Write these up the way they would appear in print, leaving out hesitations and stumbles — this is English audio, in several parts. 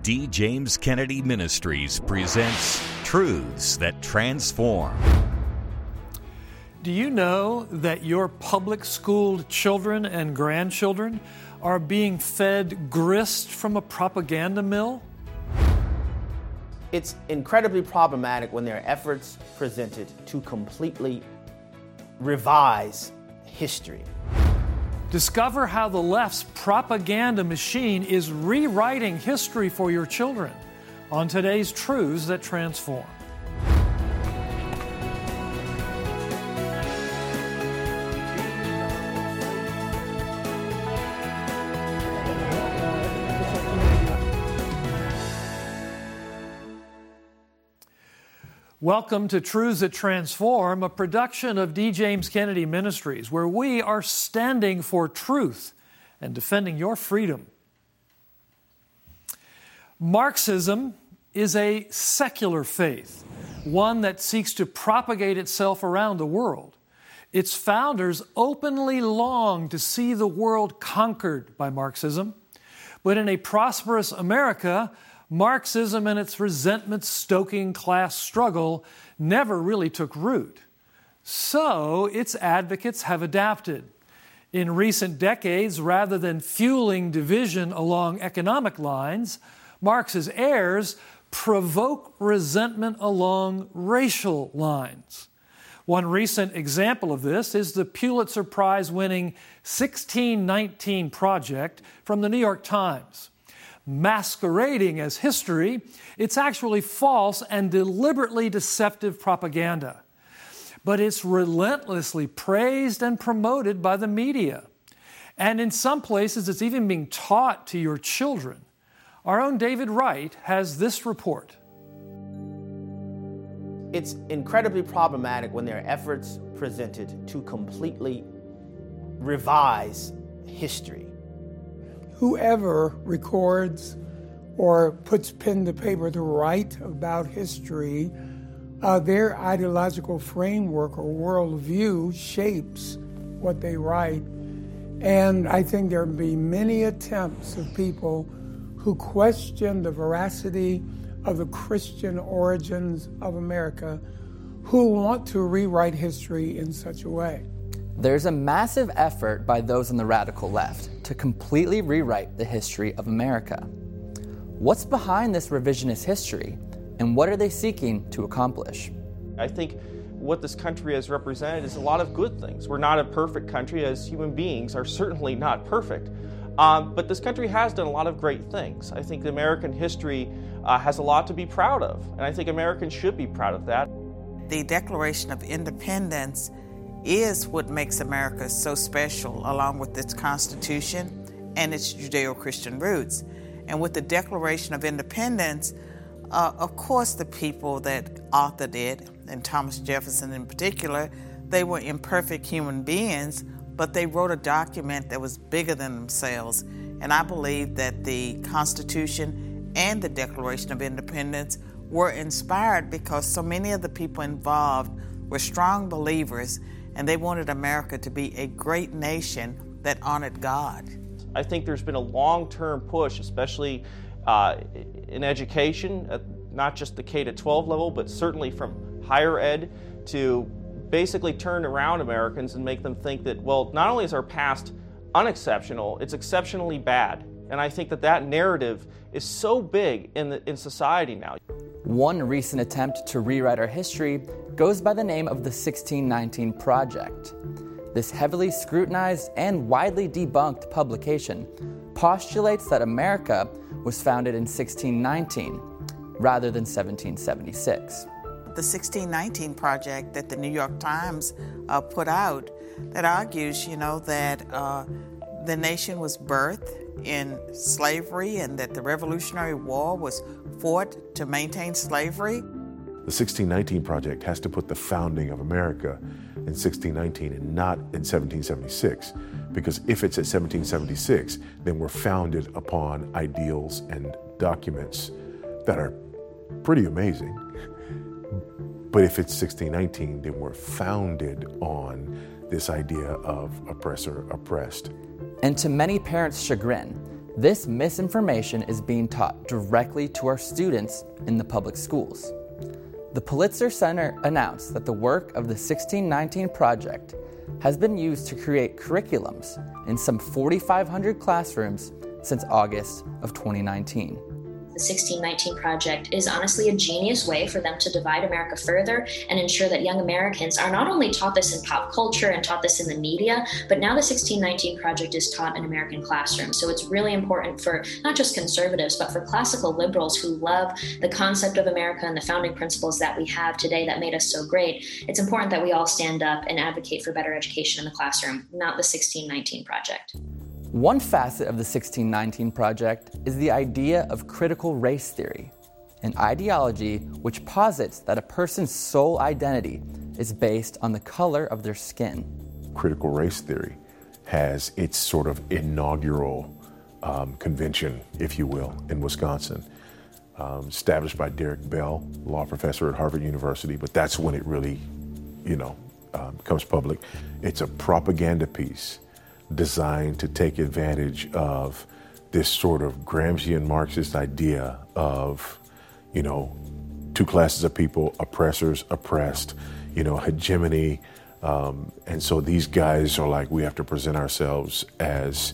D. James Kennedy Ministries presents Truths That Transform. Do you know that your public-schooled children and grandchildren are being fed grist from a propaganda mill? It's incredibly problematic when there are efforts presented to completely revise history. Discover how the left's propaganda machine is rewriting history for your children on today's Truths That Transform. Welcome to Truths That Transform, a production of D. James Kennedy Ministries, where we are standing for truth and defending your freedom. Marxism is a secular faith, one that seeks to propagate itself around the world. Its founders openly longed to see the world conquered by Marxism, but in a prosperous America, Marxism and its resentment-stoking class struggle never really took root. So its advocates have adapted. In recent decades, rather than fueling division along economic lines, Marx's heirs provoke resentment along racial lines. One recent example of this is the Pulitzer Prize-winning 1619 Project from the New York Times. Masquerading as history, it's actually false and deliberately deceptive propaganda. But it's relentlessly praised and promoted by the media. And in some places, it's even being taught to your children. Our own David Wright has this report. It's incredibly problematic when there are efforts presented to completely revise history. Whoever records or puts pen to paper to write about history, their ideological framework or worldview shapes what they write. And I think there will be many attempts of people who question the veracity of the Christian origins of America who want to rewrite history in such a way. There's a massive effort by those on the radical left to completely rewrite the history of America. What's behind this revisionist history, and what are they seeking to accomplish? I think what this country has represented is a lot of good things. We're not a perfect country, as human beings are certainly not perfect. But this country has done a lot of great things. I think American history has a lot to be proud of, and I think Americans should be proud of that. The Declaration of Independence is what makes America so special, along with its Constitution and its Judeo-Christian roots. And with the Declaration of Independence, of course the people that authored it, and Thomas Jefferson in particular, they were imperfect human beings, but they wrote a document that was bigger than themselves. And I believe that the Constitution and the Declaration of Independence were inspired because so many of the people involved were strong believers, and they wanted America to be a great nation that honored God. I think there's been a long-term push, especially in education, not just the K-12 level, but certainly from higher ed, to basically turn around Americans and make them think that, well, not only is our past unexceptional, it's exceptionally bad. And I think that narrative is so big in society now. One recent attempt to rewrite our history goes by the name of the 1619 Project. This heavily scrutinized and widely debunked publication postulates that America was founded in 1619 rather than 1776. The 1619 Project that the New York Times put out that argues, that the nation was birthed in slavery and that the Revolutionary War was fought to maintain slavery. The 1619 Project has to put the founding of America in 1619 and not in 1776, because if it's at 1776, then we're founded upon ideals and documents that are pretty amazing. But if it's 1619, then we're founded on this idea of oppressor, oppressed. And to many parents' chagrin, This misinformation is being taught directly to our students in the public schools. The Pulitzer Center announced that the work of the 1619 Project has been used to create curriculums in some 4,500 classrooms since August of 2019. The 1619 Project is honestly a genius way for them to divide America further and ensure that young Americans are not only taught this in pop culture and taught this in the media, but now the 1619 Project is taught in American classrooms. So it's really important for not just conservatives, but for classical liberals who love the concept of America and the founding principles that we have today that made us so great. It's important that we all stand up and advocate for better education in the classroom, not the 1619 Project. One facet of the 1619 Project is the idea of critical race theory, an ideology which posits that a person's sole identity is based on the color of their skin. Critical race theory has its sort of inaugural convention, if you will, in Wisconsin, established by Derek Bell, law professor at Harvard University, but that's when it really, becomes public. It's a propaganda piece designed to take advantage of this sort of Gramscian Marxist idea of, two classes of people, oppressors, oppressed, hegemony. And so these guys are like, we have to present ourselves as,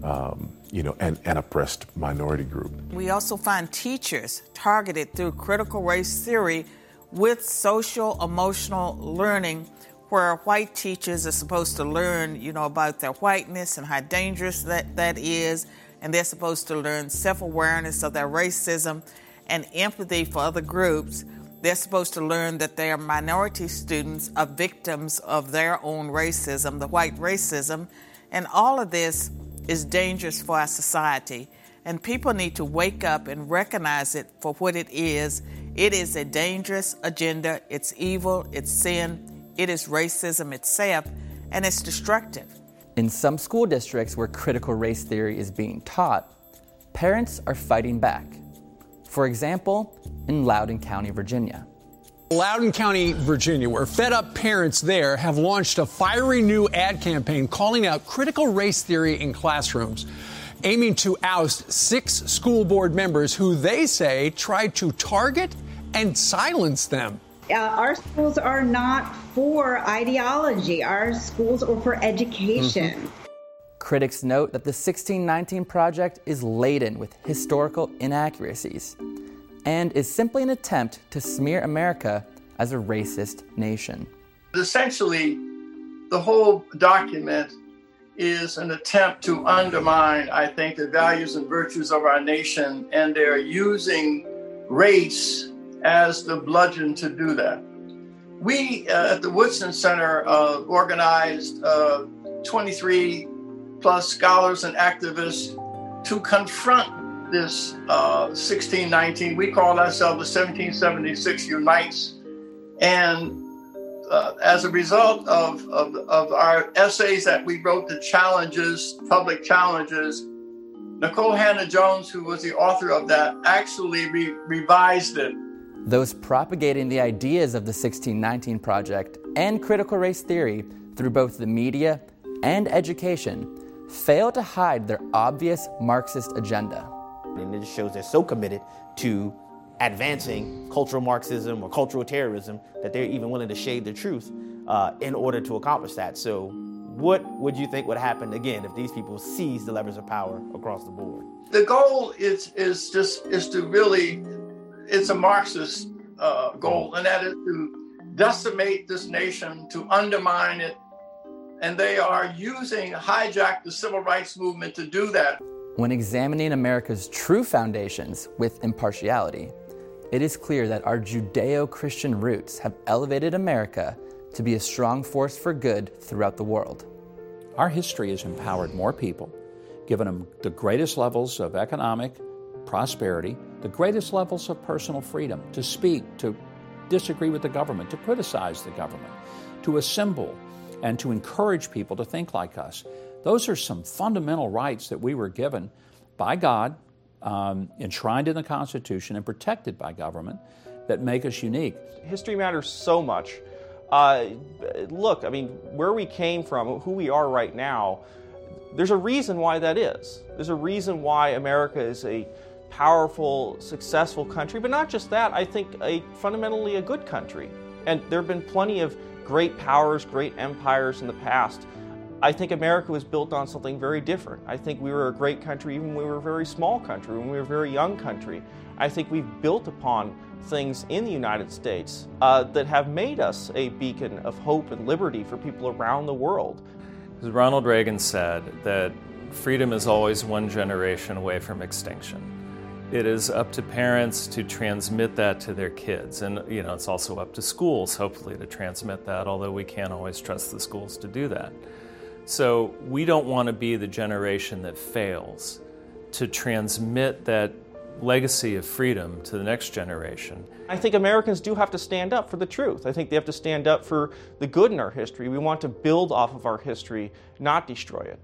an oppressed minority group. We also find teachers targeted through critical race theory with social emotional learning, where white teachers are supposed to learn, about their whiteness and how dangerous that is, and they're supposed to learn self-awareness of their racism and empathy for other groups. They're supposed to learn that their minority students are victims of their own racism, the white racism, and all of this is dangerous for our society. And people need to wake up and recognize it for what it is. It is a dangerous agenda. It's evil. It's sin. It is racism itself, and it's destructive. In some school districts where critical race theory is being taught, parents are fighting back. For example, in Loudoun County, Virginia. Loudoun County, Virginia, where fed-up parents there have launched a fiery new ad campaign calling out critical race theory in classrooms, aiming to oust 6 school board members who they say tried to target and silence them. Our schools are not for ideology. Our schools are for education. Mm-hmm. Critics note that the 1619 Project is laden with historical inaccuracies and is simply an attempt to smear America as a racist nation. Essentially, the whole document is an attempt to undermine, I think, the values and virtues of our nation, and they're using race as the bludgeon to do that. We at the Woodson Center organized 23 plus scholars and activists to confront this 1619. We call ourselves the 1776 Unites. And as a result of our essays that we wrote, the challenges, public challenges, Nicole Hannah-Jones, who was the author of that, actually revised it. Those propagating the ideas of the 1619 Project and critical race theory through both the media and education fail to hide their obvious Marxist agenda. And it just shows they're so committed to advancing cultural Marxism or cultural terrorism that they're even willing to shade the truth in order to accomplish that. So what would you think would happen, again, if these people seize the levers of power across the board? The goal is to really, it's a Marxist goal, and that is to decimate this nation, to undermine it. And they are hijack the civil rights movement to do that. When examining America's true foundations with impartiality, it is clear that our Judeo-Christian roots have elevated America to be a strong force for good throughout the world. Our history has empowered more people, given them the greatest levels of economic prosperity, the greatest levels of personal freedom to speak, to disagree with the government, to criticize the government, to assemble, and to encourage people to think like us. Those are some fundamental rights that we were given by God, enshrined in the Constitution and protected by government, that make us unique. History matters so much. Look, I mean, where we came from, who we are right now, there's a reason why that is. There's a reason why America is a powerful, successful country, but not just that, I think fundamentally a good country. And there have been plenty of great powers, great empires in the past. I think America was built on something very different. I think we were a great country even when we were a very small country, when we were a very young country. I think we've built upon things in the United States that have made us a beacon of hope and liberty for people around the world. As Ronald Reagan said, that freedom is always one generation away from extinction. It is up to parents to transmit that to their kids. And it's also up to schools, hopefully, to transmit that, although we can't always trust the schools to do that. So we don't want to be the generation that fails to transmit that legacy of freedom to the next generation. I think Americans do have to stand up for the truth. I think they have to stand up for the good in our history. We want to build off of our history, not destroy it.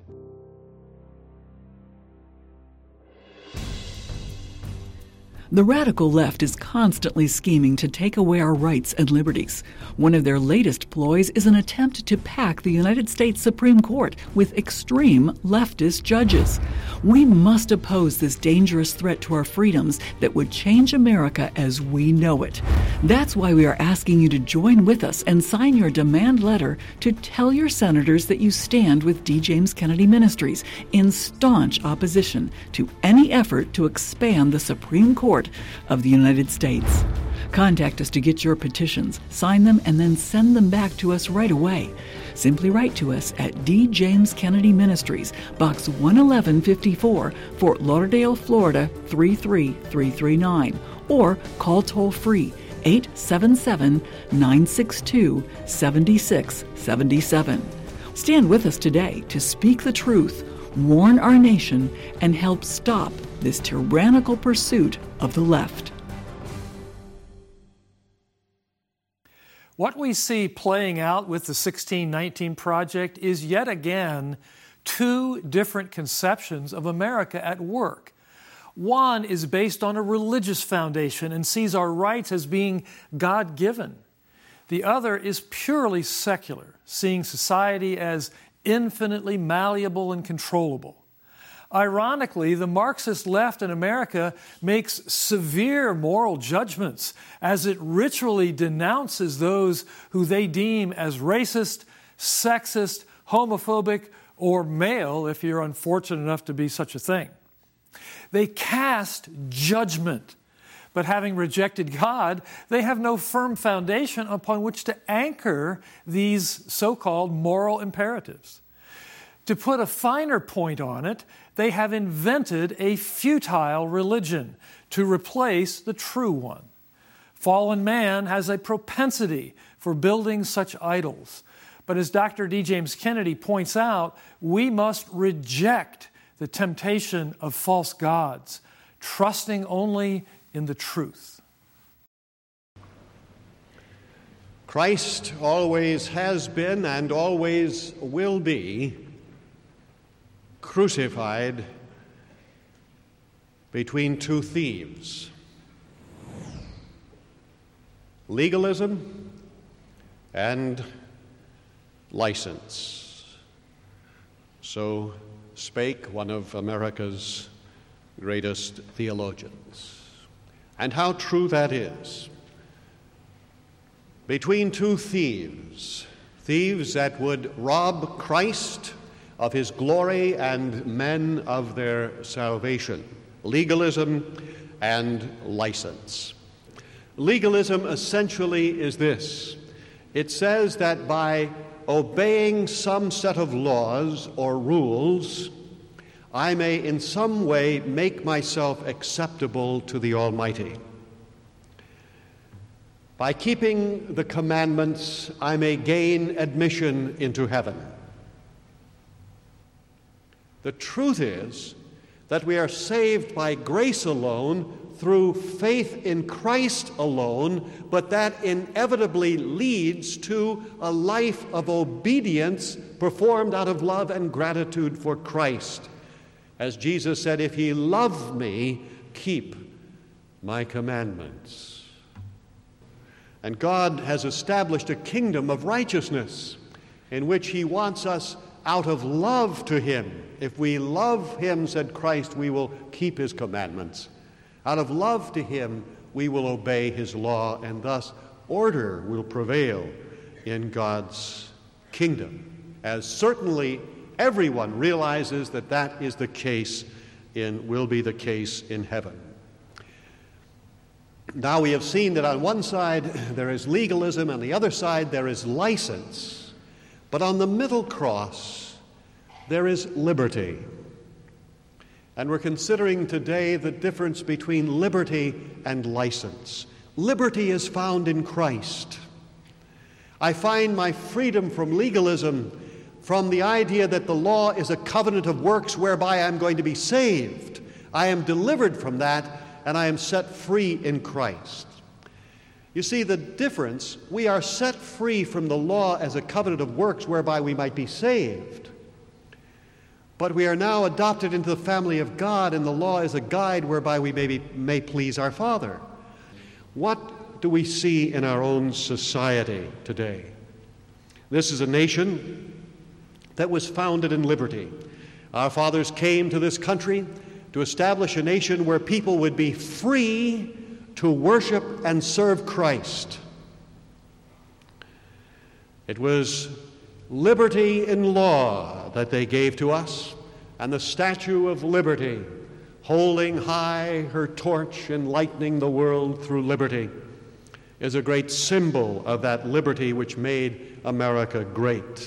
The radical left is constantly scheming to take away our rights and liberties. One of their latest ploys is an attempt to pack the United States Supreme Court with extreme leftist judges. We must oppose this dangerous threat to our freedoms that would change America as we know it. That's why we are asking you to join with us and sign your demand letter to tell your senators that you stand with D. James Kennedy Ministries in staunch opposition to any effort to expand the Supreme Court of the United States. Contact us to get your petitions, sign them, and then send them back to us right away. Simply write to us at D. James Kennedy Ministries, Box 11154, Fort Lauderdale, Florida 33339, or call toll-free 877-962-7677. Stand with us today to speak the truth, warn our nation, and help stop this tyrannical pursuit of the left. What we see playing out with the 1619 Project is yet again two different conceptions of America at work. One is based on a religious foundation and sees our rights as being God-given. The other is purely secular, seeing society as infinitely malleable and controllable. Ironically, the Marxist left in America makes severe moral judgments as it ritually denounces those who they deem as racist, sexist, homophobic, or male, if you're unfortunate enough to be such a thing. They cast judgment, but having rejected God, they have no firm foundation upon which to anchor these so-called moral imperatives. To put a finer point on it, they have invented a futile religion to replace the true one. Fallen man has a propensity for building such idols. But as Dr. D. James Kennedy points out, we must reject the temptation of false gods, trusting only in the truth. Christ always has been and always will be crucified between two thieves: legalism and license. So spake one of America's greatest theologians. And how true that is. Between two thieves, thieves that would rob Christ of his glory and men of their salvation: legalism and license. Legalism essentially is this: it says that by obeying some set of laws or rules, I may in some way make myself acceptable to the Almighty. By keeping the commandments, I may gain admission into heaven. The truth is that we are saved by grace alone, through faith in Christ alone, but that inevitably leads to a life of obedience performed out of love and gratitude for Christ. As Jesus said, "If ye love me, keep my commandments." And God has established a kingdom of righteousness in which he wants us out of love to him. If we love him, said Christ, we will keep his commandments. Out of love to him, we will obey his law, and thus order will prevail in God's kingdom, as certainly everyone realizes that that is the case will be the case in heaven. Now we have seen that on one side there is legalism, on the other side there is license, but on the middle cross there is liberty. And we're considering today the difference between liberty and license. Liberty is found in Christ. I find my freedom from legalism from the idea that the law is a covenant of works whereby I'm going to be saved. I am delivered from that, and I am set free in Christ. You see the difference? We are set free from the law as a covenant of works whereby we might be saved. But we are now adopted into the family of God, and the law is a guide whereby we may please our Father. What do we see in our own society today? This is a nation that was founded in liberty. Our fathers came to this country to establish a nation where people would be free to worship and serve Christ. It was liberty in law that they gave to us, and the Statue of Liberty, holding high her torch, enlightening the world through liberty, is a great symbol of that liberty which made America great.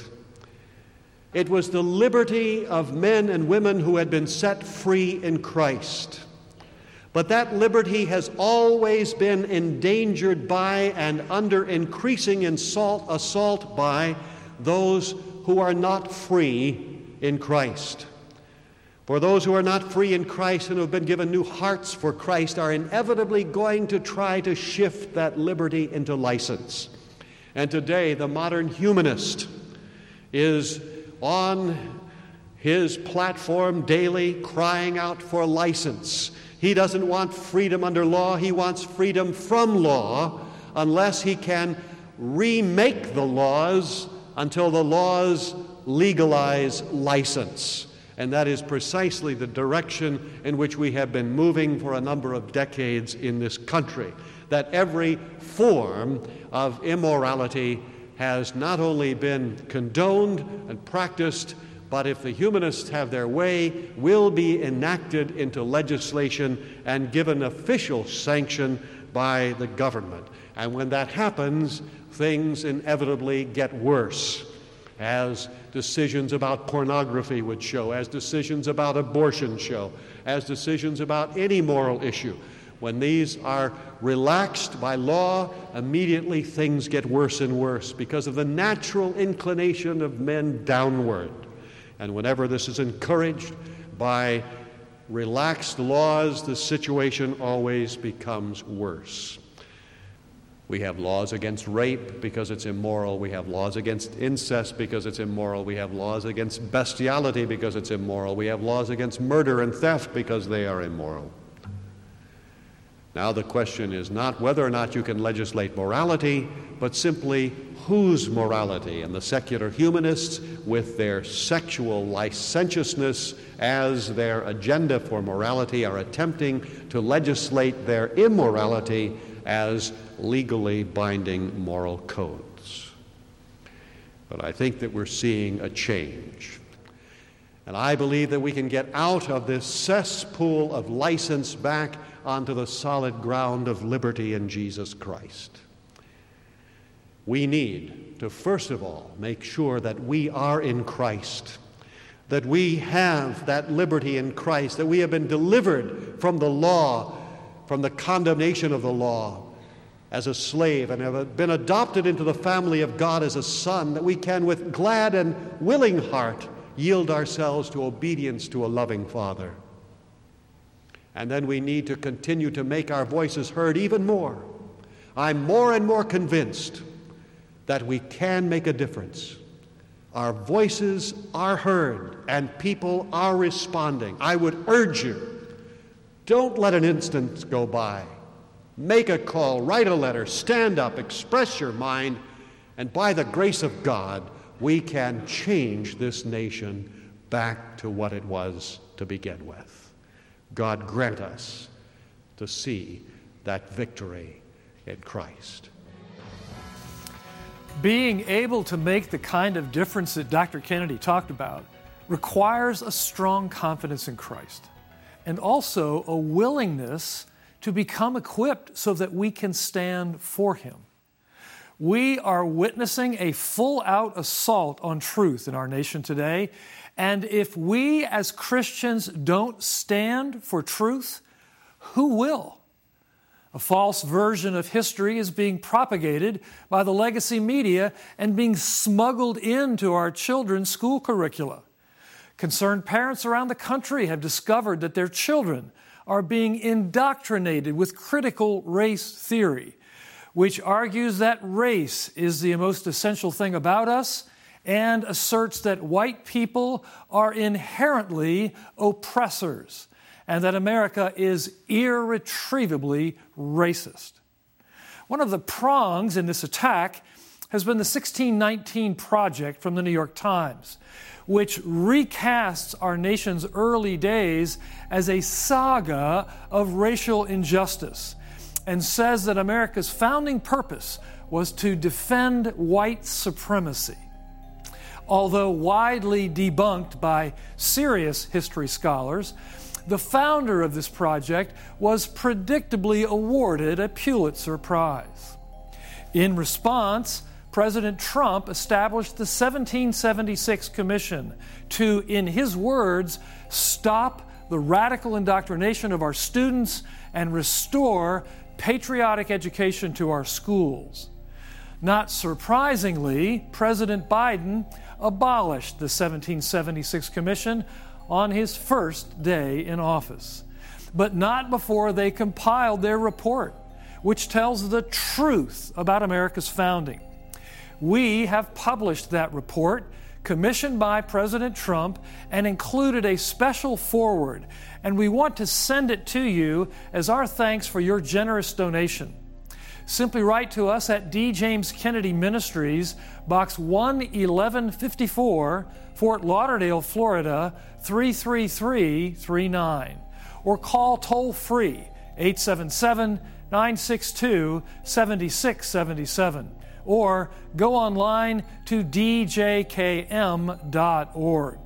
It was the liberty of men and women who had been set free in Christ. But that liberty has always been endangered by and under increasing assault by those who are not free in Christ. For those who are not free in Christ and who have been given new hearts for Christ are inevitably going to try to shift that liberty into license. And today, the modern humanist is on his platform daily crying out for license. He doesn't want freedom under law, he wants freedom from law, unless he can remake the laws until the laws legalize license. And that is precisely the direction in which we have been moving for a number of decades in this country. That every form of immorality has not only been condoned and practiced, but if the humanists have their way, will be enacted into legislation and given official sanction by the government. And when that happens, things inevitably get worse, as decisions about pornography would show, as decisions about abortion show, as decisions about any moral issue. When these are relaxed by law, immediately things get worse and worse because of the natural inclination of men downward. And whenever this is encouraged by relaxed laws, the situation always becomes worse. We have laws against rape because it's immoral. We have laws against incest because it's immoral. We have laws against bestiality because it's immoral. We have laws against murder and theft because they are immoral. Now the question is not whether or not you can legislate morality, but simply whose morality. And the secular humanists, with their sexual licentiousness as their agenda for morality, are attempting to legislate their immorality as legally binding moral codes. But I think that we're seeing a change. And I believe that we can get out of this cesspool of license back onto the solid ground of liberty in Jesus Christ. We need to, first of all, make sure that we are in Christ, that we have that liberty in Christ, that we have been delivered from the law, from the condemnation of the law as a slave, and have been adopted into the family of God as a son, that we can with glad and willing heart yield ourselves to obedience to a loving Father. And then we need to continue to make our voices heard even more. I'm more and more convinced that we can make a difference. Our voices are heard and people are responding. I would urge you, don't let an instant go by. Make a call, write a letter, stand up, express your mind, and by the grace of God, we can change this nation back to what it was to begin with. God grant us to see that victory in Christ. Being able to make the kind of difference that Dr. Kennedy talked about requires a strong confidence in Christ and also a willingness to become equipped so that we can stand for Him. We are witnessing a full-out assault on truth in our nation today, and if we as Christians don't stand for truth, who will? A false version of history is being propagated by the legacy media and being smuggled into our children's school curricula. Concerned parents around the country have discovered that their children are being indoctrinated with critical race theory, which argues that race is the most essential thing about us and asserts that white people are inherently oppressors and that America is irretrievably racist. One of the prongs in this attack has been the 1619 Project from the New York Times, which recasts our nation's early days as a saga of racial injustice and says that America's founding purpose was to defend white supremacy. Although widely debunked by serious history scholars, the founder of this project was predictably awarded a Pulitzer Prize. In response, President Trump established the 1776 Commission to, in his words, stop the radical indoctrination of our students and restore patriotic education to our schools. Not surprisingly, President Biden abolished the 1776 Commission on his first day in office, but not before they compiled their report, which tells the truth about America's founding. We have published that report, commissioned by President Trump, and included a special foreword, and we want to send it to you as our thanks for your generous donation. Simply write to us at D. James Kennedy Ministries, Box 11154, Fort Lauderdale, Florida, 33339, or call toll-free 877-962-7677, or go online to djkm.org.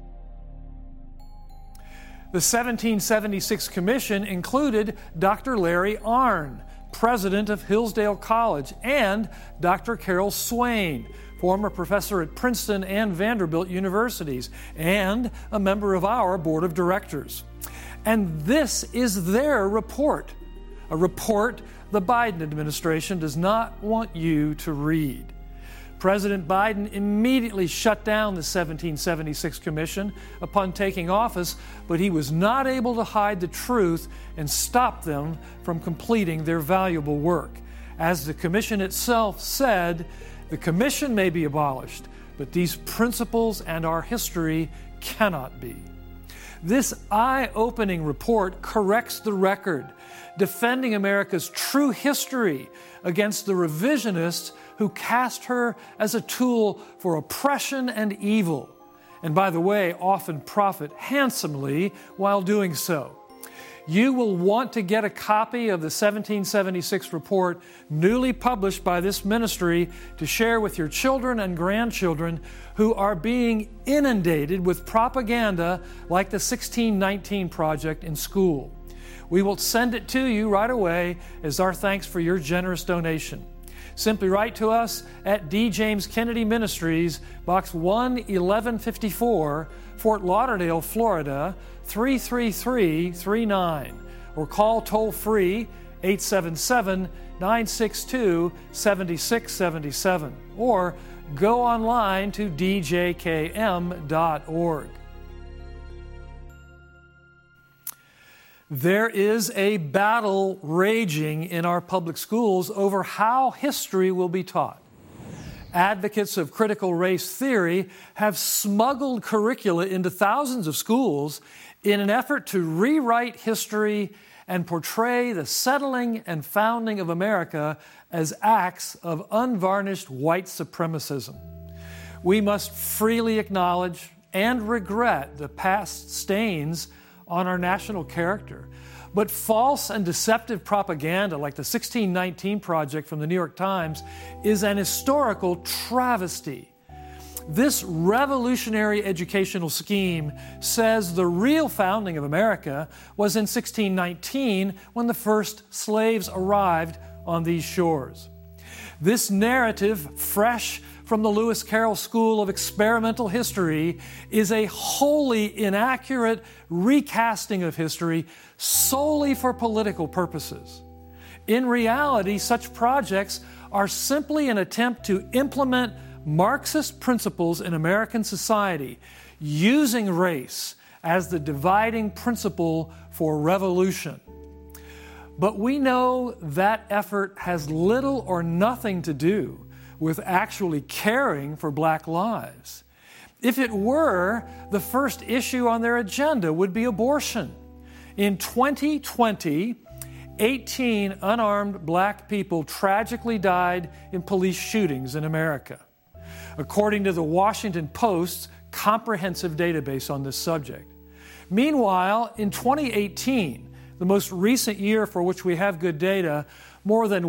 The 1776 Commission included Dr. Larry Arnn, president of Hillsdale College, and Dr. Carol Swain, former professor at Princeton and Vanderbilt universities, and a member of our board of directors. And this is their report, a report the Biden administration does not want you to read. President Biden immediately shut down the 1776 Commission upon taking office, but he was not able to hide the truth and stop them from completing their valuable work. As the Commission itself said, the Commission may be abolished, but these principles and our history cannot be. This eye-opening report corrects the record, defending America's true history against the revisionists who cast her as a tool for oppression and evil, and by the way, often profit handsomely while doing so. You will want to get a copy of the 1776 report newly published by this ministry to share with your children and grandchildren who are being inundated with propaganda like the 1619 Project in school. We will send it to you right away as our thanks for your generous donation. Simply write to us at D. James Kennedy Ministries, Box 11154, Fort Lauderdale, Florida, 33339, or call toll-free 877-962-7677, or go online to djkm.org. There is a battle raging in our public schools over how history will be taught. Advocates of critical race theory have smuggled curricula into thousands of schools in an effort to rewrite history and portray the settling and founding of America as acts of unvarnished white supremacism. We must freely acknowledge and regret the past stains on our national character. But false and deceptive propaganda like the 1619 Project from the New York Times is an historical travesty. This revolutionary educational scheme says the real founding of America was in 1619 when the first slaves arrived on these shores. This narrative, fresh from the Lewis Carroll School of Experimental History, is a wholly inaccurate recasting of history solely for political purposes. In reality, such projects are simply an attempt to implement Marxist principles in American society, using race as the dividing principle for revolution. But we know that effort has little or nothing to do with actually caring for black lives. If it were, the first issue on their agenda would be abortion. In 2020, 18 unarmed black people tragically died in police shootings in America, according to the Washington Post's comprehensive database on this subject. Meanwhile, in 2018, the most recent year for which we have good data, more than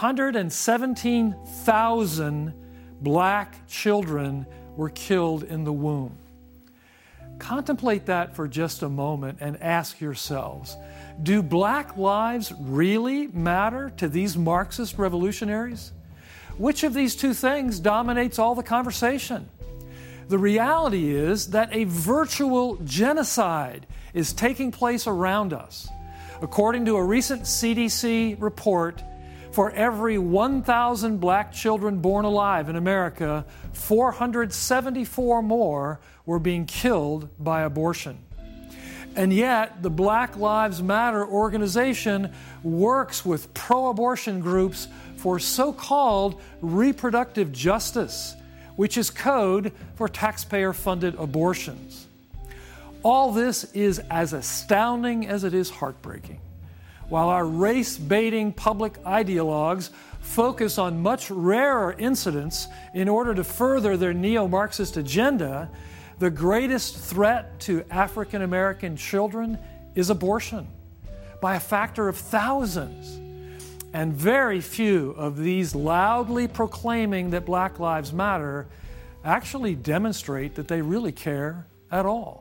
117,000 black children were killed in the womb. Contemplate that for just a moment and ask yourselves, do black lives really matter to these Marxist revolutionaries? Which of these two things dominates all the conversation? The reality is that a virtual genocide is taking place around us. According to a recent CDC report, for every 1,000 black children born alive in America, 474 more were being killed by abortion. And yet, the Black Lives Matter organization works with pro-abortion groups for so-called reproductive justice, which is code for taxpayer-funded abortions. All this is as astounding as it is heartbreaking. While our race-baiting public ideologues focus on much rarer incidents in order to further their neo-Marxist agenda, the greatest threat to African American children is abortion, by a factor of thousands. And very few of these loudly proclaiming that Black Lives Matter actually demonstrate that they really care at all.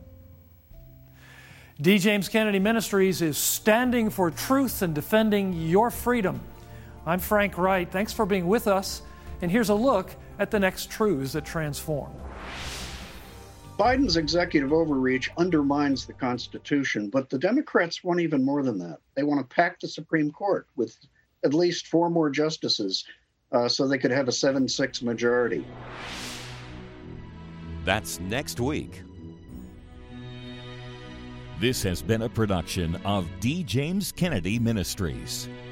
D. James Kennedy Ministries is standing for truth and defending your freedom. I'm Frank Wright. Thanks for being with us. And here's a look at the next truths that transform. Biden's executive overreach undermines the Constitution, but the Democrats want even more than that. They want to pack the Supreme Court with at least 4 more justices so they could have a 7-6 majority. That's next week. This has been a production of D. James Kennedy Ministries.